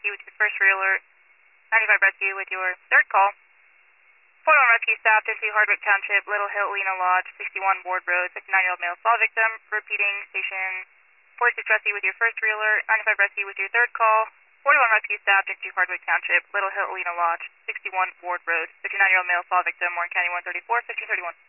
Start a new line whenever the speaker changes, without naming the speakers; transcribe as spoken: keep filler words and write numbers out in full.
Rescue with your first realer, ninety-five Rescue with your third call. forty-one Rescue stopped into Hardwick Township, Little Hill, Lena Lodge, sixty-one Ward Road, fifty-nine-year-old male fall victim. Repeating, station forty-six Rescue with your first realer, ninety-five Rescue with your third call. forty-one Rescue stopped into Hardwick Township, Little Hill, Lena Lodge, sixty-one Ward Road, fifty-nine-year-old male fall victim, Warren County one thirty-four, fifteen thirty-one.